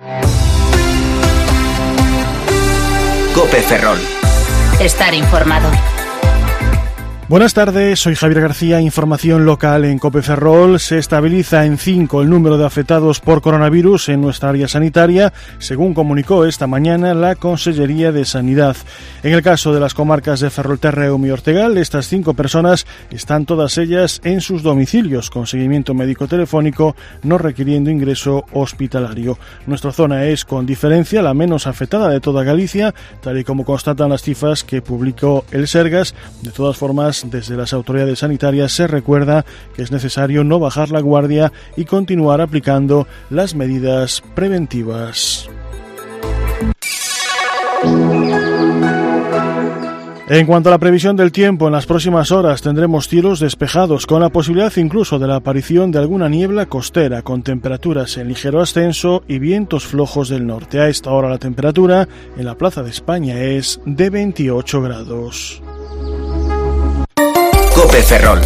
COPE Ferrol. Estar informado. Buenas tardes, soy Javier García. Información local en COPE Ferrol. Se estabiliza en 5 el número de afectados por coronavirus en nuestra área sanitaria, según comunicó esta mañana la Consellería de Sanidad. En el caso de las comarcas de Ferrolterra y Ortegal, estas 5 personas están todas ellas en sus domicilios, con seguimiento médico telefónico, no requiriendo ingreso hospitalario. Nuestra zona es, con diferencia, la menos afectada de toda Galicia, tal y como constatan las cifras que publicó el Sergas. De todas formas, desde las autoridades sanitarias se recuerda que es necesario no bajar la guardia y continuar aplicando las medidas preventivas. En cuanto a la previsión del tiempo, en las próximas horas tendremos cielos despejados, con la posibilidad incluso de la aparición de alguna niebla costera, con temperaturas en ligero ascenso y vientos flojos del norte. A esta hora la temperatura en la Plaza de España es de 28 grados. COPE Ferrol.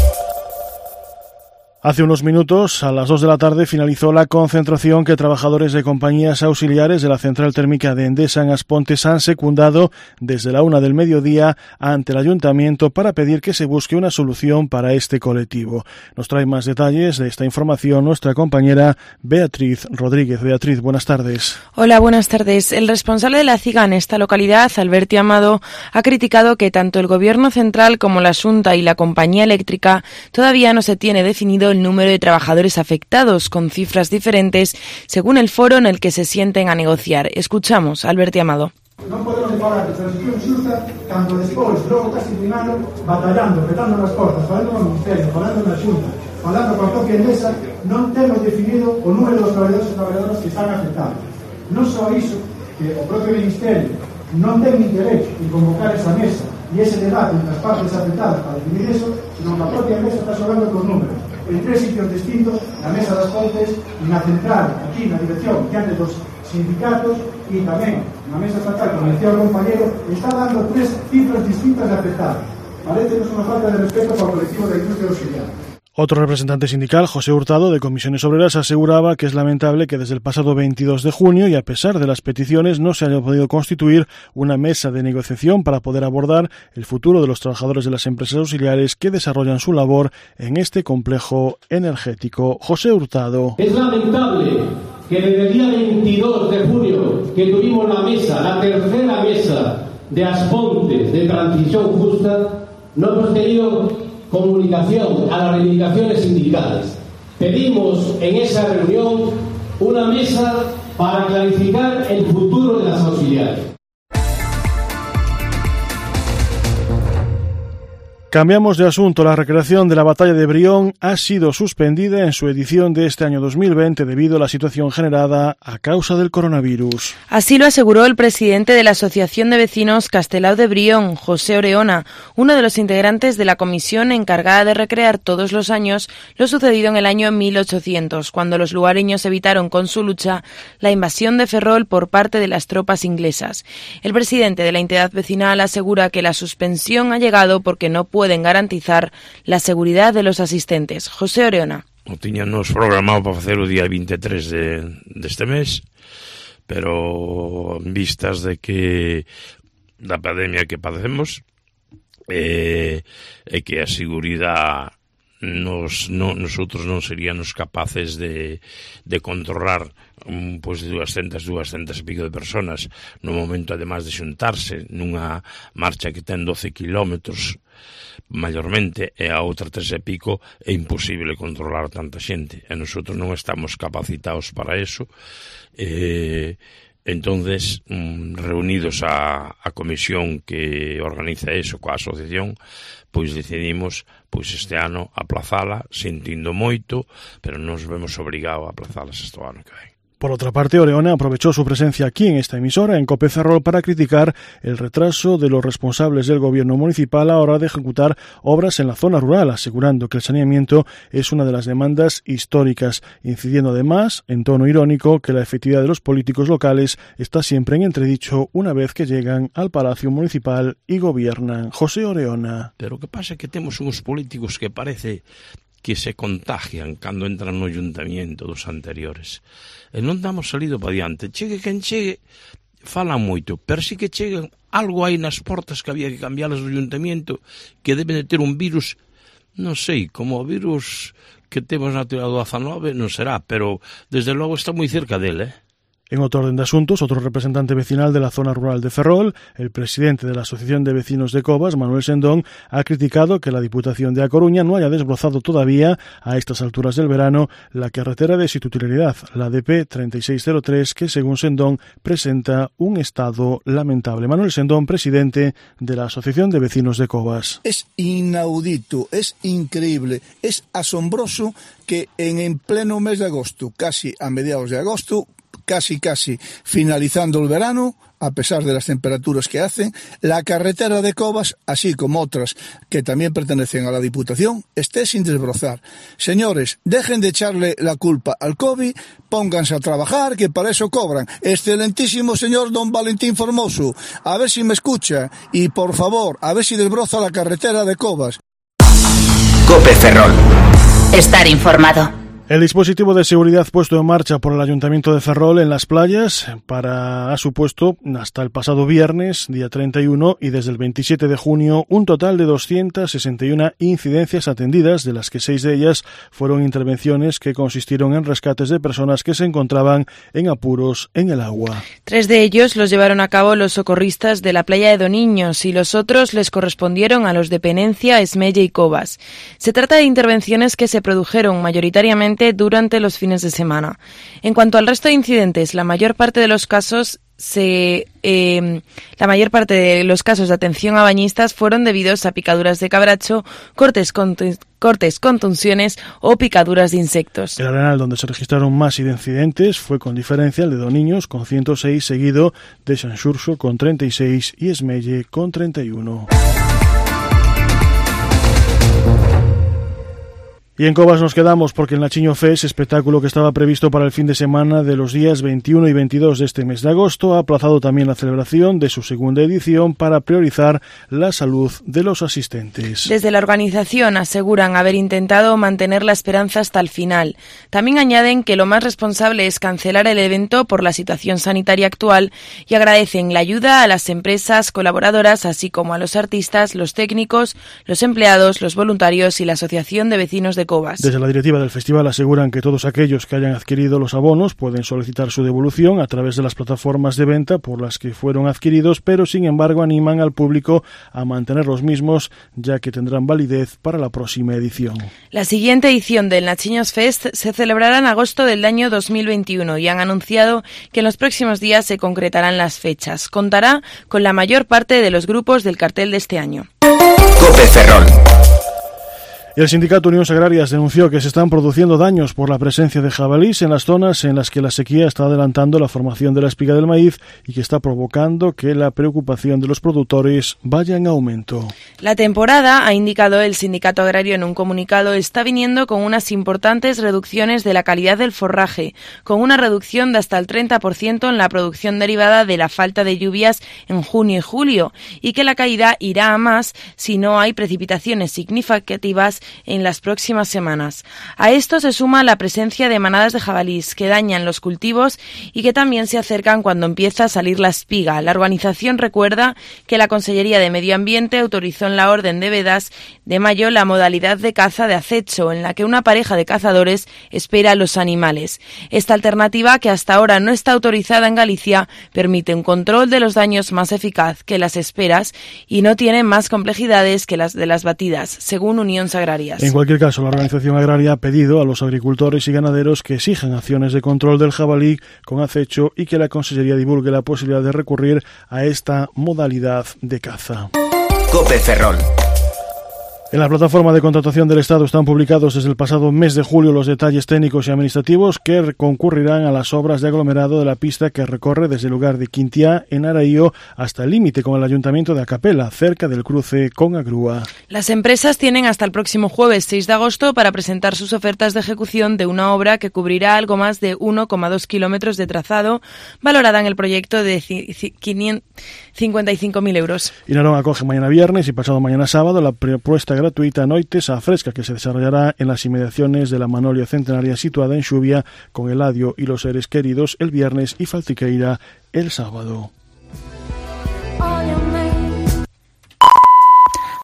Hace unos minutos, a las 2 de la tarde, finalizó la concentración que trabajadores de compañías auxiliares de la central térmica de Endesa en Aspontes han secundado desde la 1 del mediodía ante el ayuntamiento para pedir que se busque una solución para este colectivo. Nos trae más detalles de esta información nuestra compañera Beatriz Rodríguez. Beatriz, buenas tardes. Hola, buenas tardes. El responsable de la CIGA en esta localidad, Alberti Amado, ha criticado que tanto el Gobierno central como la Xunta y la compañía eléctrica todavía no se tiene definido el número de trabajadores afectados, con cifras diferentes según el foro en el que se sienten a negociar. Escuchamos a Alberti Amado. Non podemos falar de transición xusta cando despois, logo casi un ano, batallando, petando nas portas, falando no Ministerio, falando na Xunta, falando coa propia Endesa, non temos definido o número dos traballadores e traballadoras que están afectados. Non só iso, que o propio Ministerio non ten interés en convocar esa mesa e ese debate entre as partes afectadas para definir eso, sino que a propia Endesa está xogando con números en 3 sitios distintos, na Mesa das Pontes, na central, aquí na dirección, que antes dos sindicatos, e tamén na Mesa estatal, como decía o compañero, está dando 3 cifras distintas de afectados. Parece que é unha falta de respeto para o colectivo da industria auxiliar. Otro representante sindical, José Hurtado, de Comisiones Obreras, aseguraba que es lamentable que desde el pasado 22 de junio y a pesar de las peticiones no se haya podido constituir una mesa de negociación para poder abordar el futuro de los trabajadores de las empresas auxiliares que desarrollan su labor en este complejo energético. José Hurtado. Es lamentable que desde el día 22 de junio que tuvimos la mesa, la tercera mesa de Aspontes de transición justa, no hemos tenido comunicación a las reivindicaciones sindicales. Pedimos en esa reunión una mesa para clarificar el futuro de las auxiliares. Cambiamos de asunto. La recreación de la batalla de Brión ha sido suspendida en su edición de este año 2020 debido a la situación generada a causa del coronavirus. Así lo aseguró el presidente de la Asociación de Vecinos Castelao de Brión, José Oreona, uno de los integrantes de la comisión encargada de recrear todos los años lo sucedido en el año 1800, cuando los lugareños evitaron con su lucha la invasión de Ferrol por parte de las tropas inglesas. El presidente de la entidad vecinal asegura que la suspensión ha llegado porque no pueden garantizar la seguridad de los asistentes. José Oreona. O tiñanos programado para facer o día 23 deste mes, pero en vistas de que da pandemia que padecemos e que a seguridade nosotros non seríamos capaces de controlar pois 200 e pico de personas no momento, además de xuntarse nunha marcha que ten 12 kilómetros maiormente e a outra 3 e pico, é imposible controlar tanta xente e nosotros non estamos capacitados para eso. Entonces, reunidos a comisión que organiza eso coa asociación, pois decidimos este ano aplazala, sentindo moito, pero nos vemos obrigados a aplazalas este ano que ven. Por otra parte, Oreona aprovechó su presencia aquí en esta emisora, en COPE Ferrol, para criticar el retraso de los responsables del gobierno municipal a la hora de ejecutar obras en la zona rural, asegurando que el saneamiento es una de las demandas históricas, incidiendo además, en tono irónico, que la efectividad de los políticos locales está siempre en entredicho una vez que llegan al Palacio Municipal y gobiernan. José Oreona. Pero o que pasa é que temos uns políticos que parece que se contagian cando entran no ayuntamento dos anteriores. E non damos salido para diante. Chegue quen chegue, falan moito, pero sí que chegan algo aí nas portas que había que cambiarlas do ayuntamento, que deben de ter un virus, non sei, como o virus que temos na teoría do 19, non será, pero desde logo está moi cerca dele, En otro orden de asuntos, otro representante vecinal de la zona rural de Ferrol, el presidente de la Asociación de Vecinos de Covas, Manuel Sendón, ha criticado que la Diputación de A Coruña no haya desbrozado todavía, a estas alturas del verano, la carretera de su titularidad, la DP 3603, que según Sendón presenta un estado lamentable. Manuel Sendón, presidente de la Asociación de Vecinos de Covas. Es inaudito, es increíble, es asombroso que en pleno mes de agosto, casi a mediados de agosto, casi finalizando el verano, a pesar de las temperaturas que hacen, la carretera de Covas, así como otras que también pertenecen a la Diputación, esté sin desbrozar. Señores, dejen de echarle la culpa al COVID, pónganse a trabajar, que para eso cobran. Excelentísimo señor don Valentín Formoso, a ver si me escucha, y por favor, a ver si desbroza la carretera de Covas. COPE Ferrol. Estar informado. El dispositivo de seguridad puesto en marcha por el Ayuntamiento de Ferrol en las playas ha supuesto hasta el pasado viernes, día 31, y desde el 27 de junio, un total de 261 incidencias atendidas, de las que 6 de ellas fueron intervenciones que consistieron en rescates de personas que se encontraban en apuros en el agua. 3 de ellos los llevaron a cabo los socorristas de la playa de Doniños y los otros les correspondieron a los de Penencia, Esmella y Covas. Se trata de intervenciones que se produjeron mayoritariamente durante los fines de semana. En cuanto al resto de incidentes, la mayor parte de los casos de atención a bañistas fueron debidos a picaduras de cabracho, cortes, contunciones o picaduras de insectos. El arenal donde se registraron más incidentes fue con diferencia el de Doniños con 106, seguido de Sanxurxo con 36 y Esmelle con 31. Y en Covas nos quedamos porque el Nachiño Fest, espectáculo que estaba previsto para el fin de semana de los días 21 y 22 de este mes de agosto, ha aplazado también la celebración de su segunda edición para priorizar la salud de los asistentes. Desde la organización aseguran haber intentado mantener la esperanza hasta el final. También añaden que lo más responsable es cancelar el evento por la situación sanitaria actual y agradecen la ayuda a las empresas colaboradoras, así como a los artistas, los técnicos, los empleados, los voluntarios y la Asociación de Vecinos de Covas. Desde la directiva del festival aseguran que todos aquellos que hayan adquirido los abonos pueden solicitar su devolución a través de las plataformas de venta por las que fueron adquiridos, pero sin embargo animan al público a mantener los mismos, ya que tendrán validez para la próxima edición. La siguiente edición del Nachiños Fest se celebrará en agosto del año 2021 y han anunciado que en los próximos días se concretarán las fechas. Contará con la mayor parte de los grupos del cartel de este año. COPE Ferrol. Y el sindicato Unión Agrarias denunció que se están produciendo daños por la presencia de jabalís en las zonas en las que la sequía está adelantando la formación de la espiga del maíz y que está provocando que la preocupación de los productores vaya en aumento. La temporada, ha indicado el sindicato agrario en un comunicado, está viniendo con unas importantes reducciones de la calidad del forraje, con una reducción de hasta el 30% en la producción derivada de la falta de lluvias en junio y julio, y que la caída irá a más si no hay precipitaciones significativas en las próximas semanas. A esto se suma la presencia de manadas de jabalís que dañan los cultivos y que también se acercan cuando empieza a salir la espiga. La organización recuerda que la Consellería de Medio Ambiente autorizó en la orden de vedas de mayo la modalidad de caza de acecho, en la que una pareja de cazadores espera a los animales. Esta alternativa, que hasta ahora no está autorizada en Galicia, permite un control de los daños más eficaz que las esperas y no tiene más complejidades que las de las batidas, según Unión Agrarias. En cualquier caso, la organización agraria ha pedido a los agricultores y ganaderos que exijan acciones de control del jabalí con acecho y que la Consellería divulgue la posibilidad de recurrir a esta modalidad de caza. COPE Ferrol. En la plataforma de contratación del Estado están publicados desde el pasado mes de julio los detalles técnicos y administrativos que concurrirán a las obras de aglomerado de la pista que recorre desde el lugar de Quintiá, en Araío, hasta el límite con el Ayuntamiento de Acapela, cerca del cruce con Agrúa. Las empresas tienen hasta el próximo jueves 6 de agosto para presentar sus ofertas de ejecución de una obra que cubrirá algo más de 1,2 kilómetros de trazado, valorada en el proyecto de 55.000 euros. Inarón acoge mañana viernes y pasado mañana sábado la propuesta esta gratuita Noites á Fresca, que se desarrollará en las inmediaciones de la Manolio Centenaria situada en Xuvia, con Eladio y los seres queridos el viernes y Faltiqueira el sábado.